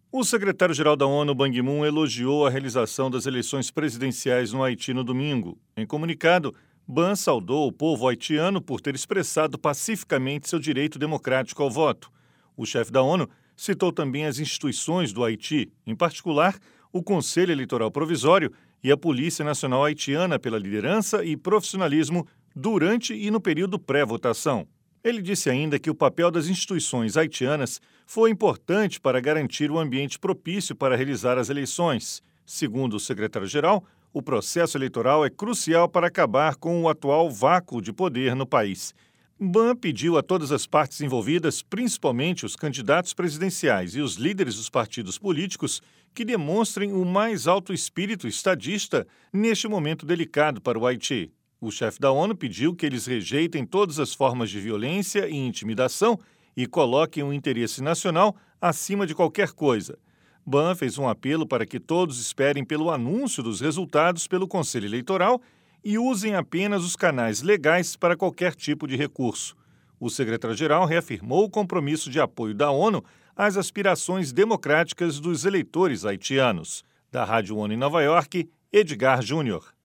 O secretário-geral da ONU, Ban Ki-moon, elogiou a realização das eleições presidenciais no Haiti no domingo. Em comunicado, Ban saudou o povo haitiano por ter expressado pacificamente seu direito democrático ao voto. O chefe da ONU citou também as instituições do Haiti, em particular o Conselho Eleitoral Provisório e a Polícia Nacional Haitiana pela liderança e profissionalismo durante e no período pré-votação. Ele disse ainda que o papel das instituições haitianas foi importante para garantir um ambiente propício para realizar as eleições. Segundo o secretário-geral, o processo eleitoral é crucial para acabar com o atual vácuo de poder no país. Ban pediu a todas as partes envolvidas, principalmente os candidatos presidenciais e os líderes dos partidos políticos, que demonstrem o mais alto espírito estadista neste momento delicado para o Haiti. O chefe da ONU pediu que eles rejeitem todas as formas de violência e intimidação e coloquem o interesse nacional acima de qualquer coisa. Ban fez um apelo para que todos esperem pelo anúncio dos resultados pelo Conselho Eleitoral e usem apenas os canais legais para qualquer tipo de recurso. O secretário-geral reafirmou o compromisso de apoio da ONU às aspirações democráticas dos eleitores haitianos. Da Rádio ONU em Nova York, Edgar Júnior.